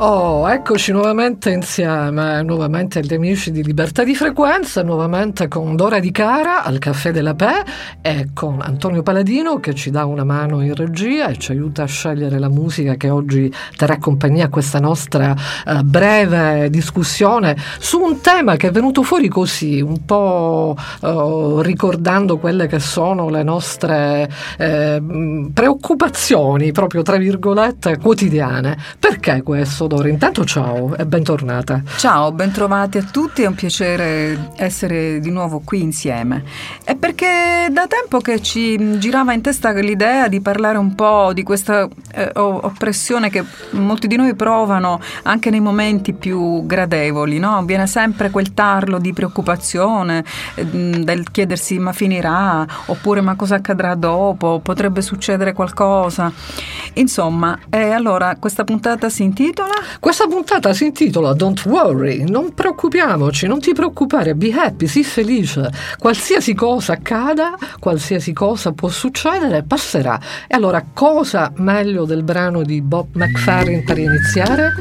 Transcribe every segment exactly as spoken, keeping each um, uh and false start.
Oh, eccoci nuovamente insieme, nuovamente agli amici di Libertà di Frequenza, nuovamente con Dora Di Cara al Caffè della Pe e con Antonio Paladino che ci dà una mano in regia e ci aiuta a scegliere la musica che oggi terrà compagnia a questa nostra uh, breve discussione su un tema che è venuto fuori così, un po' uh, ricordando quelle che sono le nostre eh, preoccupazioni, proprio tra virgolette, quotidiane. Perché questo? Intanto ciao e bentornata. Ciao, bentrovati a tutti, è un piacere essere di nuovo qui insieme. È perché da tempo che ci girava in testa l'idea di parlare un po' di questa eh, oppressione che molti di noi provano anche nei momenti più gradevoli, no? Viene sempre quel tarlo di preoccupazione, eh, del chiedersi ma finirà, oppure ma cosa accadrà dopo, potrebbe succedere qualcosa. Insomma, e allora questa puntata si intitola? Questa puntata si intitola Don't Worry, non preoccupiamoci, non ti preoccupare, be happy, sii felice. Qualsiasi cosa accada, qualsiasi cosa può succedere, passerà. E allora cosa meglio del brano di Bob McFerrin per iniziare?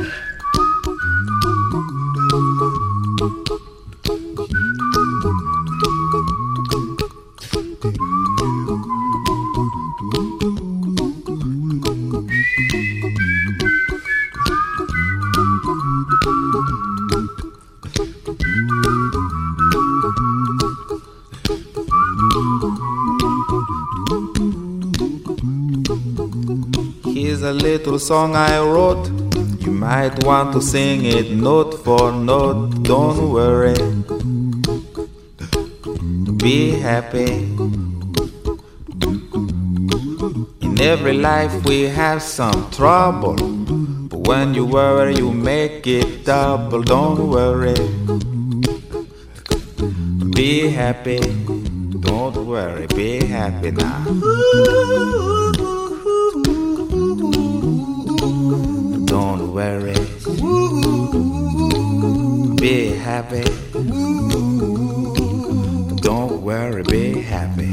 Here's a little song I wrote. You might want to sing it note for note. Don't worry, be happy. In every life we have some trouble, but when you worry you make it double. Don't worry, be happy. Don't worry, be happy now. Don't worry, be happy. Don't worry, be happy.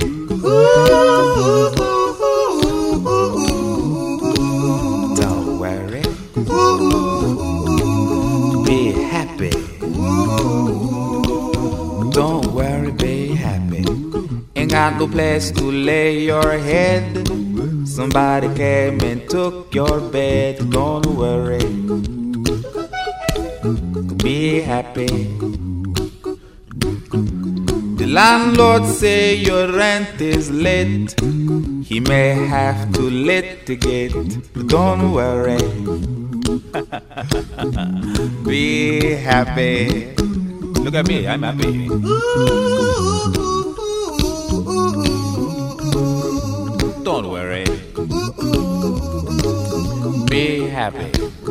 Don't worry, be happy. Don't worry, be happy. Ain't got no place to lay your head. Somebody came and took your bed. Don't worry, be happy. The landlord say your rent is late. He may have to litigate. Don't worry, be happy. Look at me, I'm happy. Don't worry, be happy.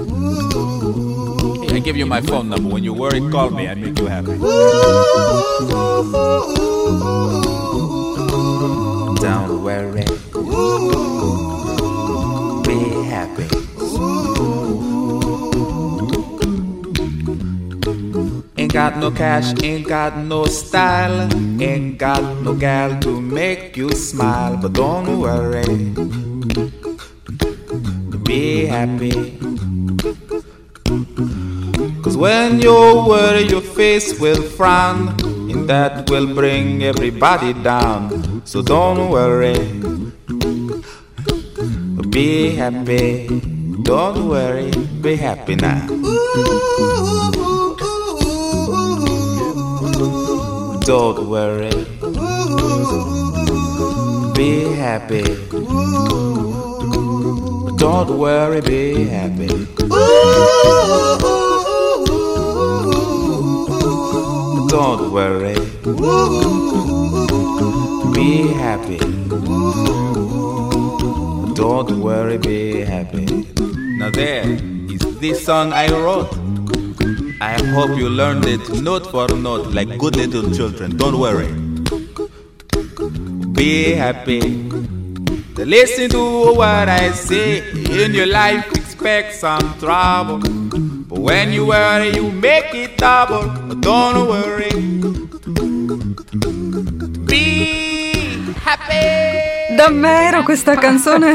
I give you my phone number. When you worry, call me. I make you happy. Don't worry, be happy. Ain't got no cash, ain't got no style, ain't got no gal to make you smile. But don't worry, be happy. Cause when you worry your face will frown, and that will bring everybody down. So don't worry, be happy. Don't worry, be happy now. Don't worry, be happy. Don't worry, be happy. Don't worry, be happy. Don't worry, be happy. Now there is this song I wrote. I hope you learned it note for note like good little children. Don't worry, be happy. Listen to what I say. In your life expect some trouble, but when you worry you make it double. Don't worry, be happy. Davvero questa canzone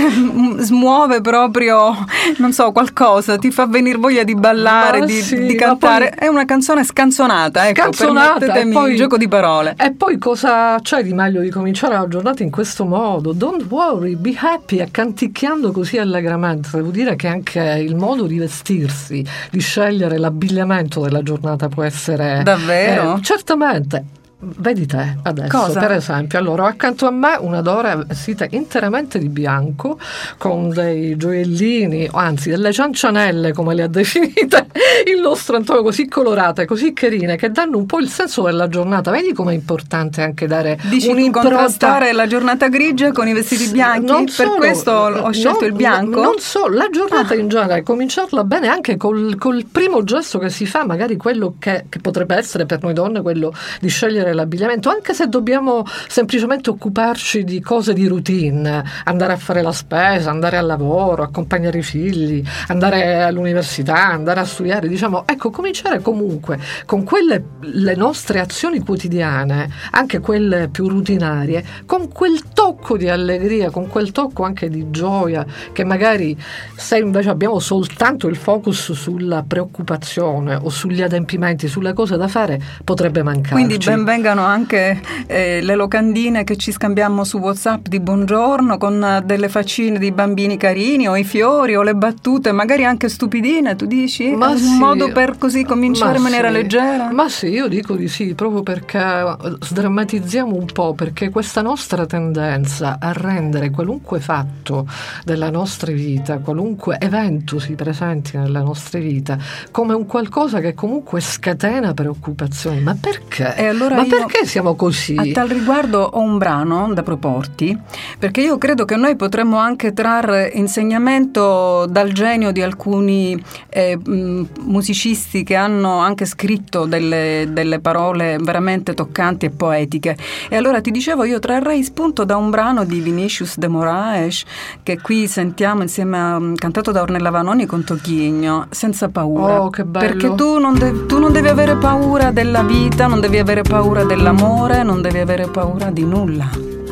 smuove proprio, non so, qualcosa, ti fa venire voglia di ballare, di, sì, di cantare. poi, è una canzone scanzonata, ecco, scanzonata, permettetemi poi, il gioco di parole. E poi cosa c'è di meglio di cominciare la giornata in questo modo? Don't worry, be happy, canticchiando così allegramente. Devo dire che anche il modo di vestirsi, di scegliere l'abbigliamento della giornata può essere... Davvero? Eh, certamente. Vedi te adesso, cosa? Per esempio, allora ho accanto a me una Dora vestita interamente di bianco con dei gioiellini, anzi delle ciancianelle come le ha definite il nostro Antonio, così colorate, così carine, che danno un po' il senso della giornata. Vedi com'è importante anche dare Dici un'impronta. Contrastare la giornata grigia con i vestiti bianchi? Non per solo, questo ho scelto non, il bianco? Non solo, la giornata ah. in genere, cominciarla bene anche col, col primo gesto che si fa, magari quello che, che potrebbe essere per noi donne quello di scegliere l'abbigliamento, anche se dobbiamo semplicemente occuparci di cose di routine, andare a fare la spesa, andare al lavoro, accompagnare i figli, andare all'università, andare a studiare, diciamo, ecco, cominciare comunque con quelle le nostre azioni quotidiane, anche quelle più rutinarie, con quel tocco di allegria, con quel tocco anche di gioia, che magari se invece abbiamo soltanto il focus sulla preoccupazione o sugli adempimenti, sulle cose da fare, potrebbe mancarci. Quindi ben vengano anche eh, le locandine che ci scambiamo su WhatsApp di buongiorno con uh, delle faccine di bambini carini, o i fiori o le battute magari anche stupidine, tu dici? Ma è un sì, modo per così cominciare in maniera sì, leggera? Ma sì, io dico di sì, proprio perché sdrammatizziamo un po', perché questa nostra tendenza a rendere qualunque fatto della nostra vita, qualunque evento si presenti nella nostra vita, come un qualcosa che comunque scatena preoccupazioni. Ma perché? E allora ma io, perché siamo così? A tal riguardo ho un brano da proporti, perché io credo che noi potremmo anche trarre insegnamento dal genio di alcuni eh, mh, musicisti che hanno anche scritto delle, delle parole veramente toccanti e poetiche. E allora ti dicevo, io trarrei spunto da un brano di Vinicius de Moraes che qui sentiamo insieme a, cantato da Ornella Vanoni con Tochigno, Senza paura. Oh, che bello. Perché tu non, de- tu non devi avere paura della vita, non devi avere paura dell'amore, non devi avere paura di nulla.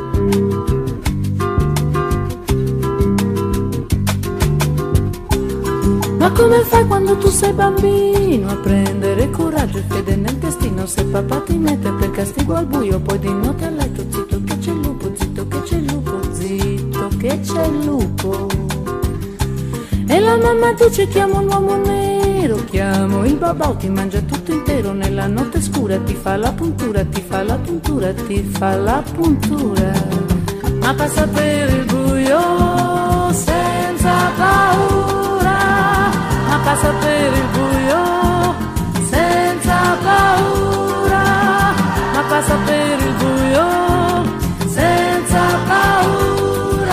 Ma come fai quando tu sei bambino a prendere coraggio e fede nel destino? Se papà ti mette per castigo al buio, poi di notte a letto, zitto che c'è il lupo, zitto che c'è il lupo, zitto che c'è il lupo. E la mamma dice chiamo l'uomo nero, chiamo il babà, ti mangia tutto intero, nella notte scura ti fa la puntura, ti fa la puntura, ti fa la puntura. Ma passa per il buio senza paura, ma passa per il buio senza paura, ma passa per il buio senza paura.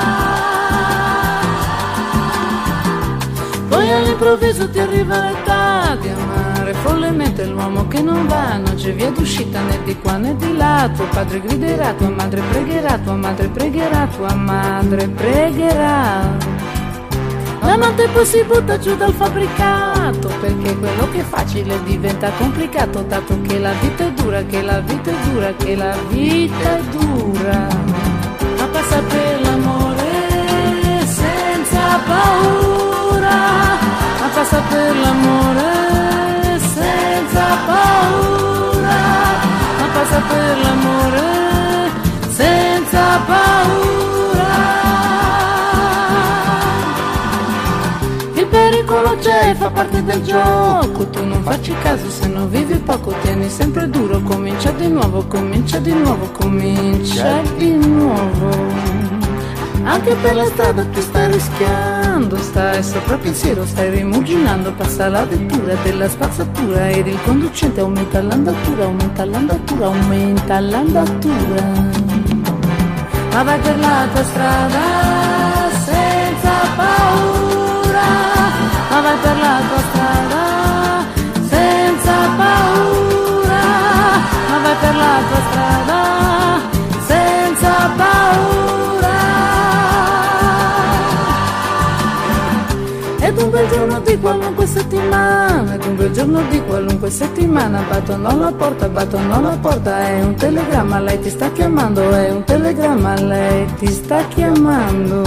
Poi all'improvviso ti arriva l'età di amare follemente l'uomo che non va, non c'è via d'uscita né di qua né di là. Tuo padre griderà, tua madre pregherà, tua madre pregherà, tua madre pregherà. L'amante poi si butta giù dal fabbricato, perché quello che è facile diventa complicato, dato che la vita è dura, che la vita è dura, che la vita è dura. Ma passa per l'amore senza paura, ma passa per l'amore senza paura, ma passa per l'amore senza paura. Il pericolo c'è, fa parte del gioco, tu non facci caso se non vivi poco, tieni sempre duro, comincia di nuovo, comincia di nuovo, comincia di nuovo. Anche per la strada tu stai rischiando, stai sopra pensiero, stai rimuginando, passa la vettura della spazzatura ed il conducente aumenta l'andatura, aumenta l'andatura, aumenta l'andatura. Ma vai per la tua strada senza paura, ma vai per la tua strada senza paura, ma vai per la tua strada senza paura. Ed un bel giorno di qualunque settimana, ed un bel giorno giorno di qualunque settimana. Battono alla porta, battono alla porta, è un telegramma, lei ti sta chiamando, è un telegramma, lei ti sta chiamando.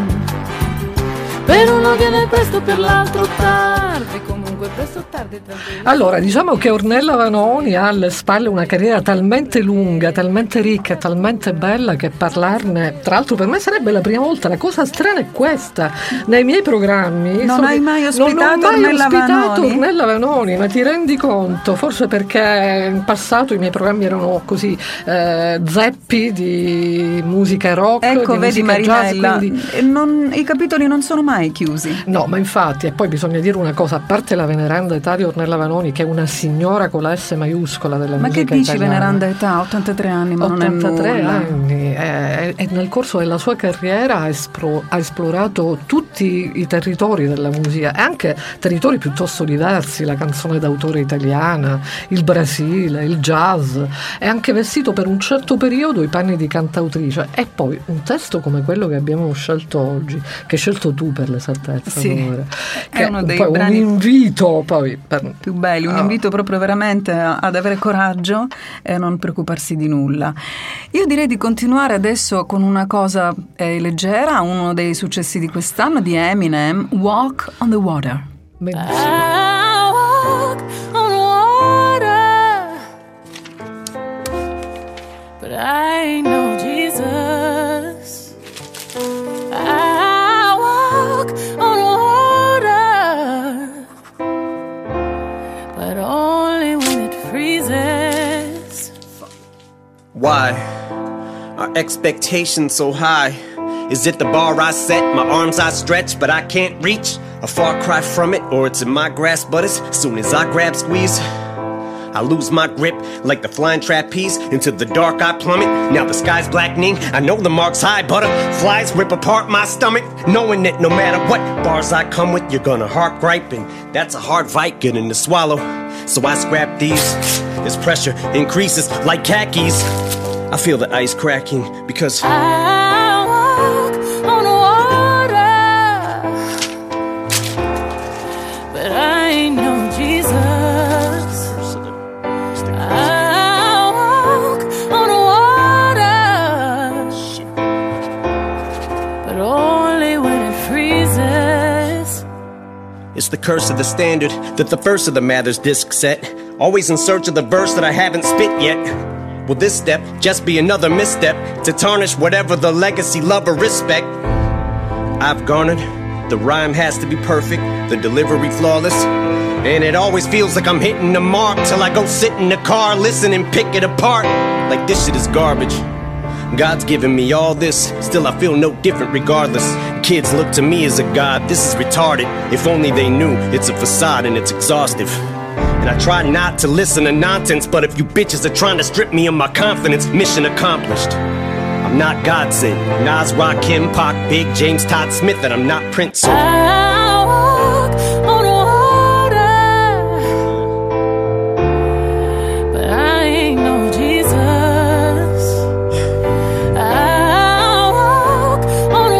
Per uno viene presto, per l'altro tardi, comunque presto tardi. Allora, diciamo che Ornella Vanoni ha alle spalle una carriera talmente lunga, talmente ricca, talmente bella che parlarne, tra l'altro per me sarebbe la prima volta. La cosa strana è questa: nei miei programmi non so hai mai ospitato, non ho mai Ornella, ospitato Vanoni? Ornella Vanoni, ma ti rendi conto? Forse perché in passato i miei programmi erano così eh, zeppi di musica rock, Ecco, di vedi musica Marinella, jazz, quindi... non, i capitoli non sono mai chiusi. No, ma infatti, e poi bisogna dire una cosa, a parte la veneranda età di Ornella Vanoni, che è una signora con la S maiuscola della Ma musica che dici italiana. veneranda età? ottantatré anni, ma ottantatré non è nulla. anni, e, e nel corso della sua carriera ha, espro, ha esplorato tutti i territori della musica, e anche territori piuttosto diversi, la canzone d'autore italiana, il Brasile, il jazz, e anche vestito per un certo periodo i panni di cantautrice. E poi un testo come quello che abbiamo scelto oggi, che hai scelto tu per l'esattezza, Sì, amore, è che uno dei poi brani un invito poi per... più belli, un Oh. invito proprio veramente a- ad avere coraggio e a non preoccuparsi di nulla. Io direi di continuare adesso con una cosa eh, leggera, uno dei successi di quest'anno di Eminem, Walk on the Water. Benissimo. I walk on water, but I know Jesus. I walk on water, but only when it freezes. Why are expectations so high? Is it the bar I set, my arms I stretch, but I can't reach? A far cry from it, or it's in my grasp, but as soon as I grab squeeze, I lose my grip like the flying trapeze. Into the dark I plummet, now the sky's blackening. I know the mark's high, butterflies rip apart my stomach, knowing that no matter what bars I come with, you're gonna heart gripe, and that's a hard fight getting to swallow. So I scrap these, as pressure increases like khakis. I feel the ice cracking because I walk on water, but I know Jesus. I walk on water, but only when it freezes. it's the curse of the standard that the first of the Mathers disc set. Always in search of the verse that I haven't spit yet. Will this step just be another misstep to tarnish whatever the legacy, love, or respect I've garnered? The rhyme has to be perfect, the delivery flawless, and it always feels like I'm hitting the mark till I go sit in the car, listen and pick it apart like this shit is garbage. God's given me all this, still I feel no different regardless. Kids look to me as a god, this is retarded. If only they knew it's a facade and it's exhaustive. And I try not to listen to nonsense, but if you bitches are trying to strip me of my confidence, mission accomplished. I'm not God sent, Nas, Rakim, Pac, Big, James, Todd Smith, and I'm not Prince. So I walk on water, but I ain't no Jesus. I walk on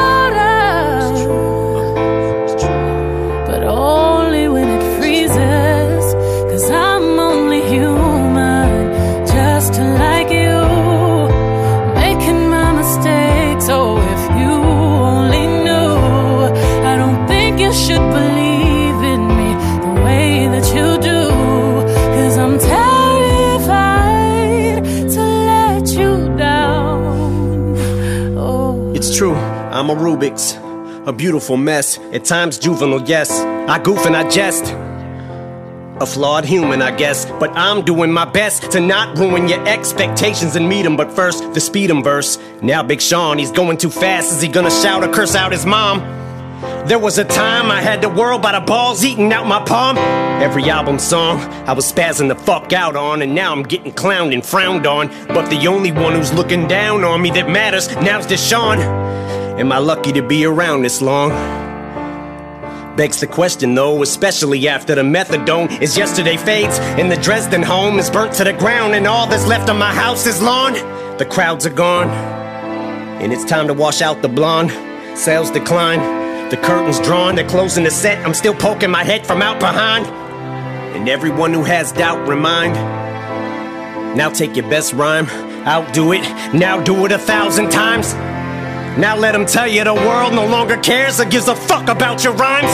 water, but only when it freezes, 'cause I'm only human, just like you, making my mistakes. Oh, if you only knew, I don't think you should believe in me the way that you do, 'cause I'm terrified to let you down. Oh. it's true, I'm a Rubik's, a beautiful mess, at times juvenile, yes. I goof and I jest, a flawed human, I guess, but I'm doing my best to not ruin your expectations and meet 'em. But first, the speed 'em verse. Now Big Sean, he's going too fast. Is he gonna shout or curse out his mom? There was a time I had the world by the balls eating out my palm. Every album song I was spazzing the fuck out on, and now I'm getting clowned and frowned on. But the only one who's looking down on me that matters now's Deshaun. Am I lucky to be around this long? Begs the question though, especially after the methadone is yesterday fades and the Dresden home is burnt to the ground, and all that's left of my house is lawn. The crowds are gone, and it's time to wash out the blonde. Sales decline, the curtains drawn, they're closing the set. I'm still poking my head from out behind, And everyone who has doubt, remind. Now take your best rhyme, outdo it, now do it a thousand times. Now let them tell you the world no longer cares or gives a fuck about your rhymes.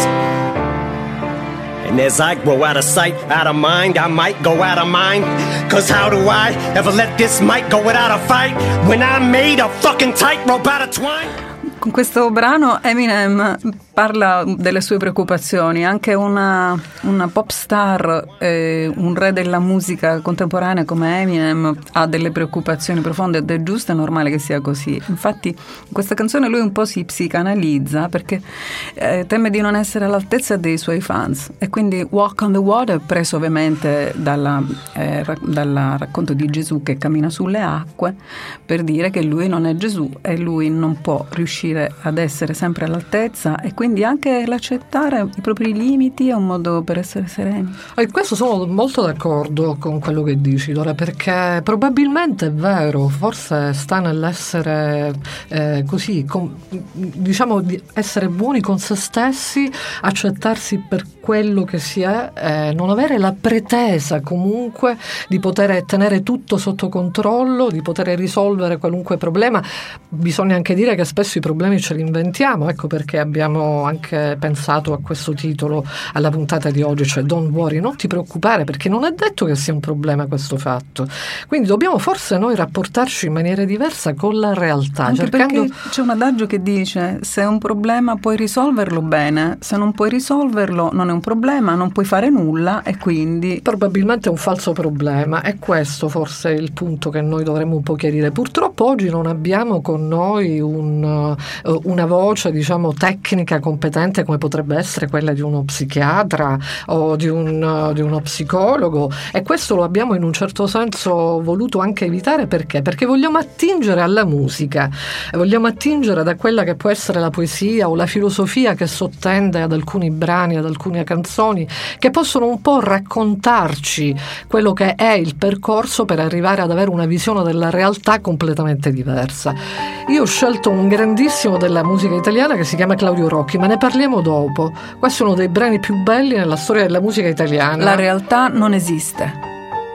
And as I grow out of sight, out of mind, I might go out of mind. Cause how do I ever let this mic go without a fight when I made a fucking tightrope out of twine? Con questo brano Eminem parla delle sue preoccupazioni. Anche una, una pop star, eh, un re della musica contemporanea come Eminem ha delle preoccupazioni profonde ed è giusto e normale che sia così. Infatti in questa canzone lui un po' si psicanalizza perché eh, teme di non essere all'altezza dei suoi fans e quindi Walk on the Water, preso ovviamente dalla, eh, ra- dal racconto di Gesù che cammina sulle acque, per dire che lui non è Gesù e lui non può riuscire ad essere sempre all'altezza e quindi anche l'accettare i propri limiti è un modo per essere sereni. E questo sono molto d'accordo con quello che dici, Dora, perché probabilmente è vero, forse sta nell'essere eh, così, com, diciamo di essere buoni con se stessi, accettarsi per quello che si è, eh, non avere la pretesa comunque di poter tenere tutto sotto controllo, di poter risolvere qualunque problema. Bisogna anche dire che spesso i problemi ce li inventiamo, ecco perché abbiamo anche pensato a questo titolo alla puntata di oggi, cioè Don't worry, non ti preoccupare, perché non è detto che sia un problema questo fatto. Quindi dobbiamo forse noi rapportarci in maniera diversa con la realtà, anche cercando... perché c'è un adagio che dice: se è un problema puoi risolverlo bene, se non puoi risolverlo non è un problema, non puoi fare nulla e quindi probabilmente è un falso problema. E questo forse è il punto che noi dovremmo un po' chiarire. Purtroppo oggi non abbiamo con noi un, una voce, diciamo, tecnica competente come potrebbe essere quella di uno psichiatra o di, un, di uno psicologo, e questo lo abbiamo in un certo senso voluto anche evitare. Perché? Perché vogliamo attingere alla musica, vogliamo attingere da quella che può essere la poesia o la filosofia che sottende ad alcuni brani, ad alcune canzoni che possono un po' raccontarci quello che è il percorso per arrivare ad avere una visione della realtà completamente diversa. Io ho scelto un grandissimo della musica italiana che si chiama Claudio Rocchi, ma ne parliamo dopo. Questo è uno dei brani più belli nella storia della musica italiana. La realtà non esiste.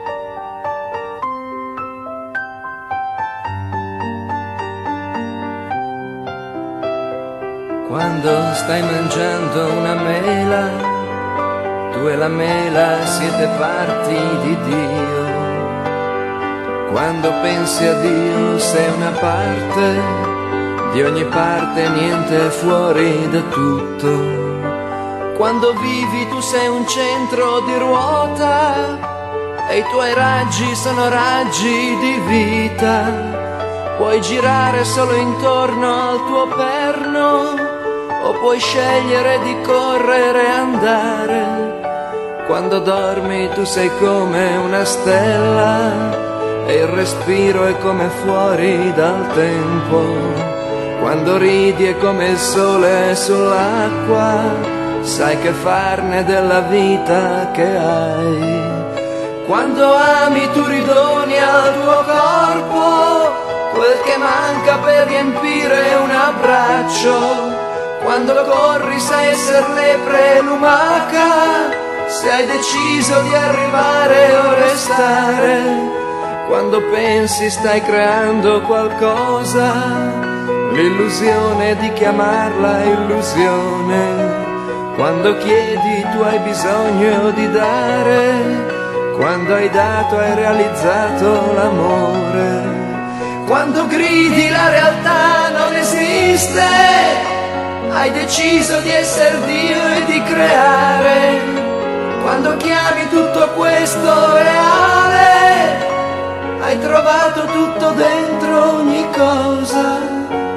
Quando stai mangiando una mela, tu e la mela siete parti di Dio. Quando pensi a Dio sei una parte di ogni parte, niente fuori da tutto. Quando vivi tu sei un centro di ruota e i tuoi raggi sono raggi di vita. Puoi girare solo intorno al tuo perno o puoi scegliere di correre e andare. Quando dormi tu sei come una stella e il respiro è come fuori dal tempo. Quando ridi è come il sole sull'acqua, sai che farne della vita che hai. Quando ami tu ridoni al tuo corpo quel che manca per riempire un abbraccio. Quando corri sai essere lepre e lumaca, se hai deciso di arrivare o restare. Quando pensi stai creando qualcosa, l'illusione di chiamarla illusione. Quando chiedi tu hai bisogno di dare, quando hai dato hai realizzato l'amore. Quando gridi la realtà non esiste, hai deciso di essere Dio e di creare. Quando chiami tutto questo reale, hai trovato tutto dentro ogni cosa.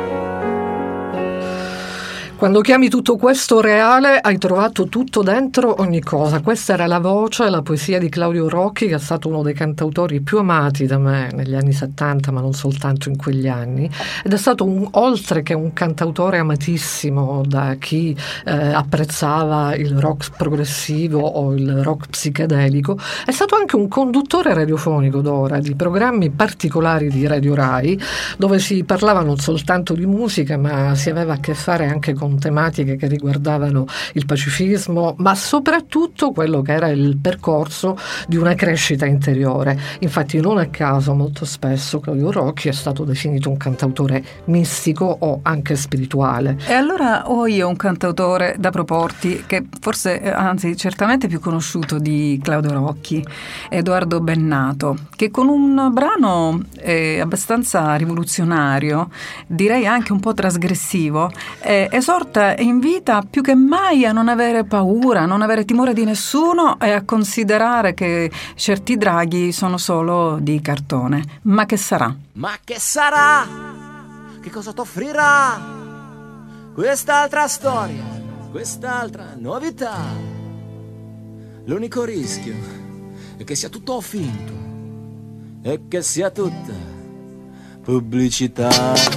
Quando chiami tutto questo reale, hai trovato tutto dentro ogni cosa. Questa era la voce, la poesia di Claudio Rocchi, che è stato uno dei cantautori più amati da me negli anni settanta, ma non soltanto in quegli anni. Ed è stato, un, oltre che un cantautore amatissimo da chi eh, apprezzava il rock progressivo o il rock psichedelico, è stato anche un conduttore radiofonico d'ora di programmi particolari di Radio Rai, dove si parlava non soltanto di musica, ma si aveva a che fare anche con con tematiche che riguardavano il pacifismo, ma soprattutto quello che era il percorso di una crescita interiore. Infatti non a caso molto spesso Claudio Rocchi è stato definito un cantautore mistico o anche spirituale. E allora ho io un cantautore da proporti che forse, anzi certamente più conosciuto di Claudio Rocchi, Edoardo Bennato, che con un brano eh, abbastanza rivoluzionario, direi anche un po' trasgressivo, eh, esorta e invita più che mai a non avere paura, a non avere timore di nessuno e a considerare che certi draghi sono solo di cartone. Ma che sarà? Ma che sarà? Che cosa t'offrirà quest'altra storia, quest'altra novità? L'unico rischio è che sia tutto finto e che sia tutta pubblicità.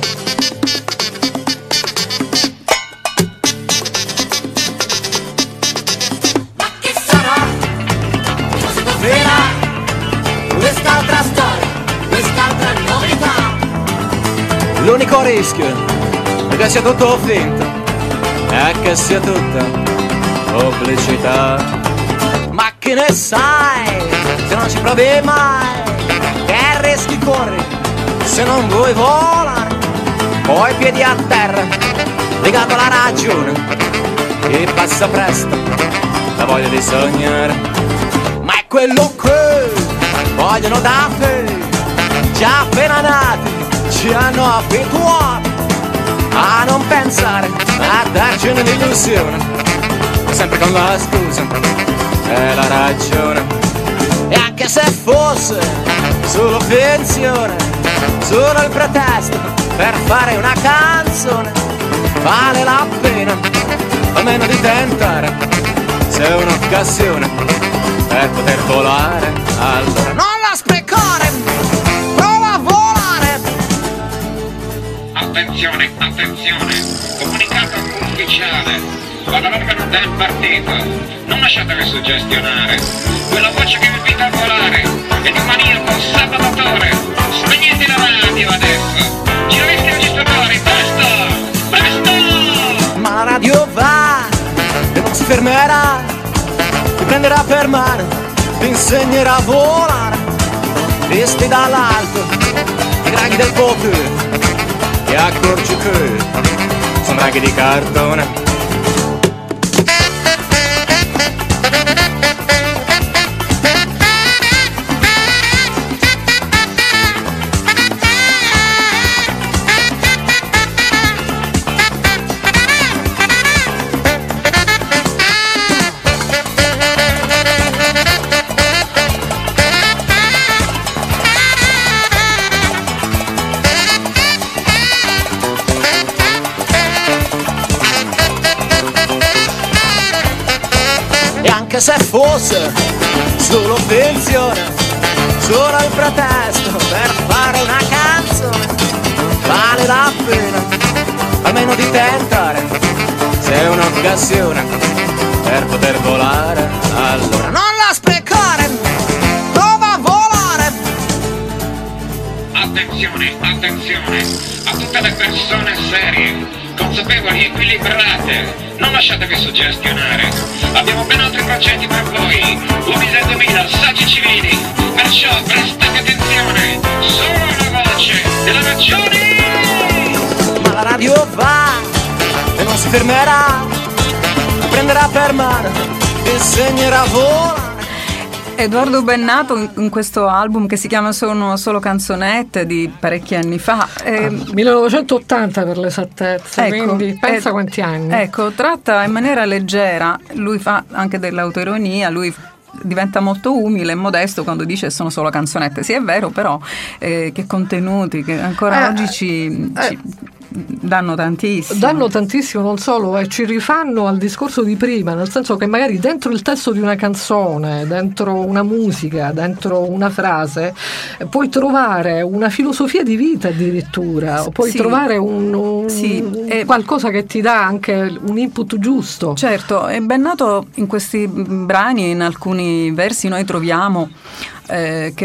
Ma che sarà? Che cosa t'offrirà quest'altra storia, quest'altra novità? L'unico rischio è che sia tutto finto e che sia tutta pubblicità. Ma che ne sai se non ci provi mai? Che rischi corri se non vuoi volare? Poi piedi a terra, legato alla ragione, che passa presto la voglia di sognare. Ma è quello che vogliono da te, già appena nati ci hanno abituato a non pensare, a darci un'illusione, sempre con la scusa e la ragione. E anche se fosse solo finzione, solo il pretesto per fare una canzone, vale la pena almeno di tentare, se è un'occasione per poter volare, allora non la sprecare, prova a volare. Attenzione, attenzione, comunicato ufficiale, vado all'organo del partito, non lasciatevi suggestionare, quella voce che vi invita a volare è di un maniaco sabotatore, spegnete la radio adesso, giravisti i registratori, presto, presto! Ma la radio va e non si fermerà, ti prenderà per mano, ti insegnerà a volare, visti dall'alto, i draghi del potere, ti accorgi che sono draghi di cartone. Se fosse solo finzione, solo il pretesto per fare una canzone, vale la pena almeno di tentare, se è un'occasione per poter volare, allora non la sprecare, prova a volare. Attenzione, attenzione a tutte le persone serie, consapevoli e equilibrate, non lasciatevi suggestionare, abbiamo ben altri progetti per voi, Unise duemila, saggi civili, perciò prestate attenzione, solo la voce della ragione. Ma la radio va e non si fermerà, ti prenderà per mano, ti insegnerà a volare. Edoardo Bennato in questo album che si chiama Sono solo canzonette di parecchi anni fa, eh, millenovecentottanta per l'esattezza, ecco, quindi pensa eh, quanti anni. Ecco, tratta in maniera leggera, lui fa anche dell'autoironia, lui diventa molto umile e modesto quando dice sono solo canzonette. Sì, è vero, però eh, che contenuti che ancora eh, oggi ci, eh, ci danno tantissimo. Danno tantissimo, non solo, e ci rifanno al discorso di prima, nel senso che magari dentro il testo di una canzone, dentro una musica, dentro una frase, puoi trovare una filosofia di vita addirittura, o puoi sì, trovare un, un, sì, un qualcosa che ti dà anche un input giusto. Certo, è Bennato in questi brani, in alcuni versi noi troviamo eh, che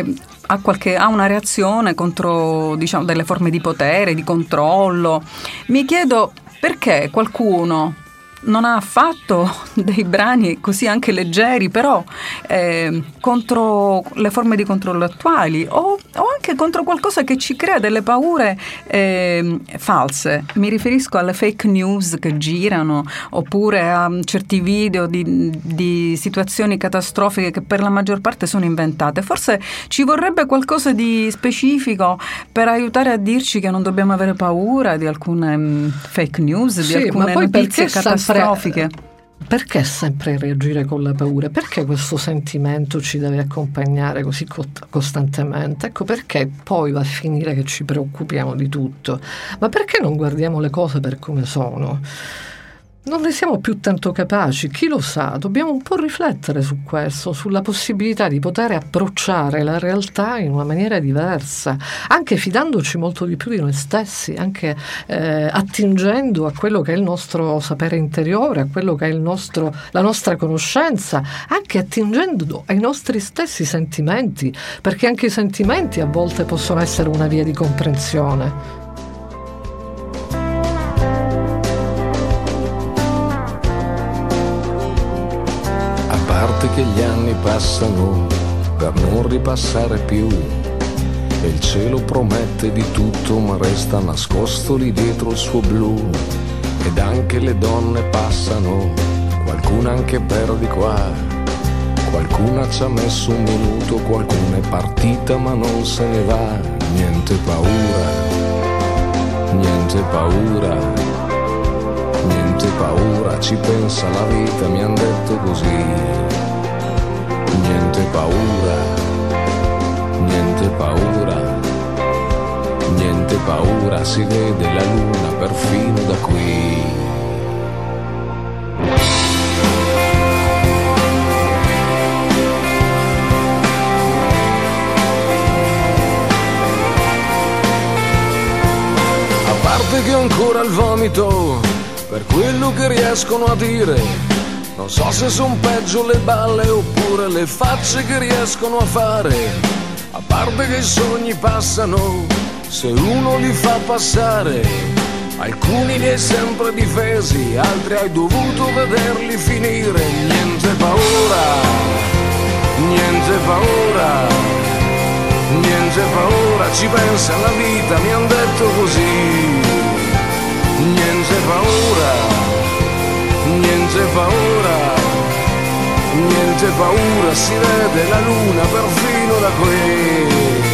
ha, qualche, ha una reazione contro, diciamo, delle forme di potere, di controllo. Mi chiedo perché qualcuno non ha fatto dei brani così anche leggeri, però eh, contro le forme di controllo attuali, o, o anche contro qualcosa che ci crea delle paure eh, false. Mi riferisco alle fake news che girano, oppure a certi video di, di situazioni catastrofiche che per la maggior parte sono inventate. Forse ci vorrebbe qualcosa di specifico per aiutare a dirci che non dobbiamo avere paura di alcune um, fake news, sì, di alcune notizie catastrofiche. Perché sempre reagire con la paura? Perché questo sentimento ci deve accompagnare così costantemente? Ecco perché poi va a finire che ci preoccupiamo di tutto. Ma perché non guardiamo le cose per come sono? Non ne siamo più tanto capaci, chi lo sa? Dobbiamo un po' riflettere su questo, sulla possibilità di poter approcciare la realtà in una maniera diversa, anche fidandoci molto di più di noi stessi, anche eh, attingendo a quello che è il nostro sapere interiore, a quello che è il nostro, la nostra conoscenza, anche attingendo ai nostri stessi sentimenti, perché anche i sentimenti a volte possono essere una via di comprensione. A parte che gli anni passano per non ripassare più, e il cielo promette di tutto ma resta nascosto lì dietro il suo blu, ed anche le donne passano, qualcuna anche per di qua, qualcuna ci ha messo un minuto, qualcuna è partita ma non se ne va. Niente paura, niente paura, niente paura, ci pensa la vita, mi han detto così. Niente paura, niente paura, niente paura, si vede la luna perfino da qui. A parte che ho ancora il vomito per quello che riescono a dire, non so se son peggio le balle oppure le facce che riescono a fare. A parte che i sogni passano se uno li fa passare, alcuni li hai sempre difesi, altri hai dovuto vederli finire. Niente paura, niente paura, niente paura, ci pensa la vita, mi han detto così. Niente paura, niente paura, niente paura, si vede la luna perfino da qui.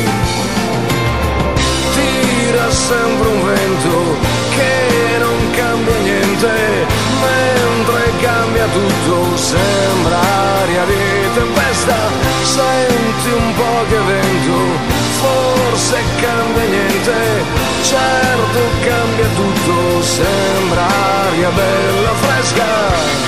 Tira sempre un vento che non cambia niente, mentre cambia tutto, sembra aria di tempesta. Senti un po' che vento, forse cambia niente, certo cambia tutto, sembra aria bella fresca.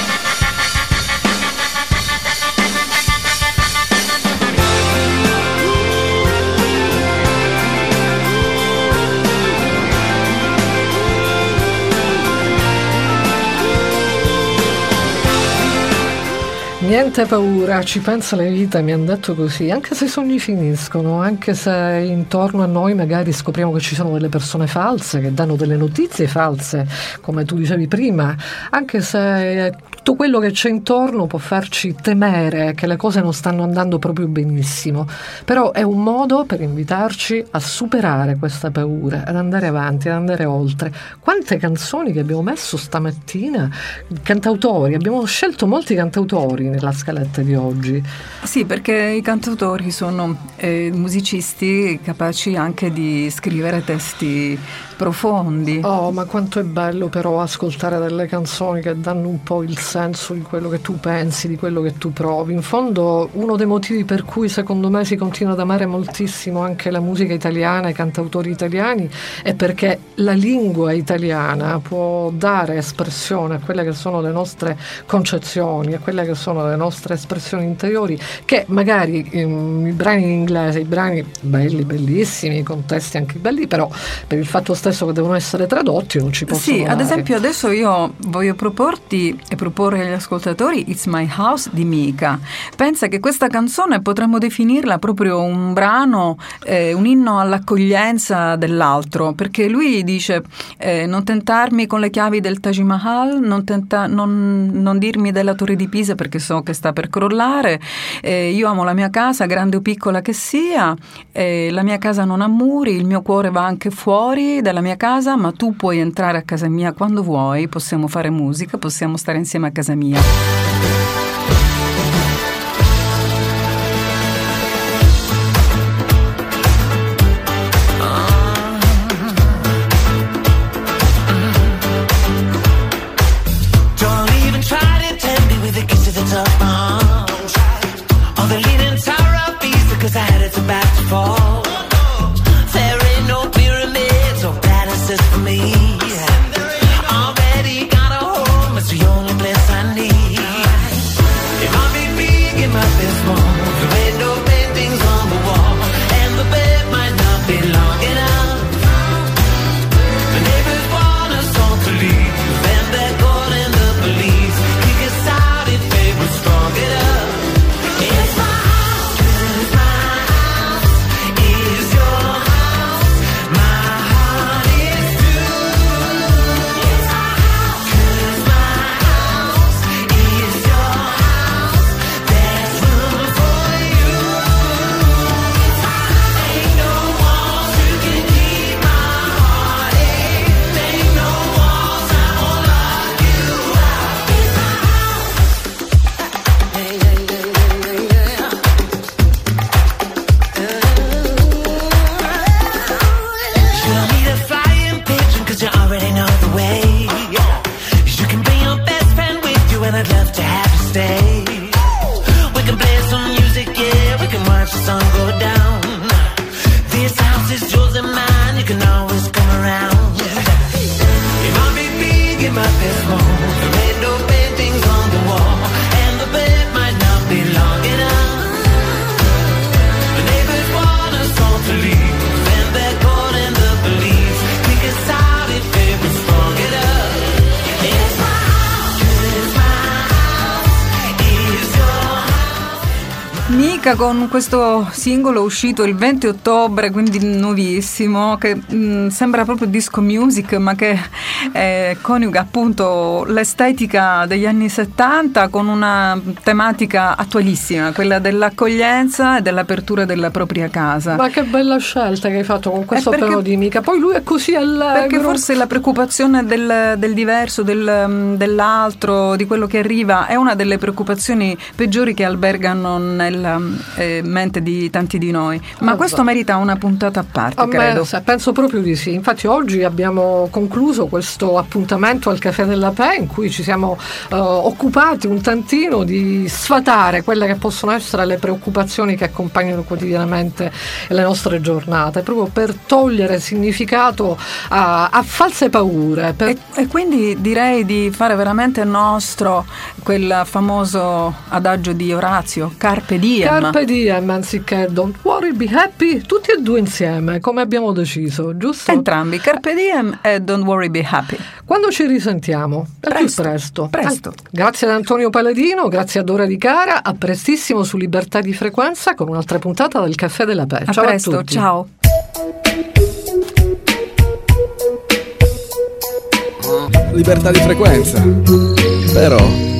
Niente paura, ci pensa la vita, mi hanno detto così, anche se i sogni finiscono, anche se intorno a noi magari scopriamo che ci sono delle persone false, che danno delle notizie false, come tu dicevi prima, anche se tutto quello che c'è intorno può farci temere che le cose non stanno andando proprio benissimo, però è un modo per invitarci a superare questa paura, ad andare avanti, ad andare oltre. Quante canzoni che abbiamo messo stamattina, cantautori, abbiamo scelto molti cantautori nella scaletta di oggi. Sì, perché i cantautori sono eh, musicisti capaci anche di scrivere testi profondi. Oh, ma quanto è bello però ascoltare delle canzoni che danno un po' il senso di quello che tu pensi, di quello che tu provi. In fondo uno dei motivi per cui secondo me si continua ad amare moltissimo anche la musica italiana, i cantautori italiani, è perché la lingua italiana può dare espressione a quelle che sono le nostre concezioni, a quelle che sono sono le nostre espressioni interiori, che magari um, i brani in inglese, i brani belli, bellissimi, con testi anche belli, però per il fatto stesso che devono essere tradotti non ci possono Sì, dare. ad esempio adesso io voglio proporti e proporre agli ascoltatori It's My House di Mika. Pensa che questa canzone potremmo definirla proprio un brano, eh, un inno all'accoglienza dell'altro, perché lui dice eh, non tentarmi con le chiavi del Taj Mahal, non, tenta- non, non dirmi della Torre di Pisa perché so che sta per crollare, eh, io amo la mia casa, grande o piccola che sia, eh, la mia casa non ha muri, il mio cuore va anche fuori dalla mia casa, ma tu puoi entrare a casa mia quando vuoi, possiamo fare musica, possiamo stare insieme a casa mia. Con questo singolo uscito il venti ottobre, quindi nuovissimo, che mh, sembra proprio disco music, ma che eh, coniuga appunto l'estetica degli anni settanta con una tematica attualissima, quella dell'accoglienza e dell'apertura della propria casa. Ma che bella scelta che hai fatto con questo perché, piano di Mika. Poi lui è così allegro. Perché forse la preoccupazione del, del diverso, del, dell'altro, di quello che arriva, è una delle preoccupazioni peggiori che albergano nella eh, mente di tanti di noi. Ma ah, questo merita una puntata a parte, a credo. Me, penso proprio di sì. Infatti oggi abbiamo concluso questo appuntamento al Caffè della Pe, in cui ci siamo uh, occupati un tantino di sfatare quelle che possono essere le preoccupazioni che accompagnano quotidianamente le nostre giornate, proprio per togliere significato a, a false paure. Per... E, e quindi direi di fare veramente nostro quel famoso adagio di Orazio, Carpe diem. Carpe diem anziché don't worry, be happy, tutti e due insieme, come abbiamo deciso, giusto? Entrambi, Carpe diem e don't worry, be happy. Quando ci risentiamo? Presto, più presto. presto. Ah, grazie ad Antonio Paladino, grazie a Dora Di Cara, a prestissimo su Libertà di Frequenza con un'altra puntata del Caffè della Pe. A ciao presto, a tutti. Ciao. Libertà di frequenza, però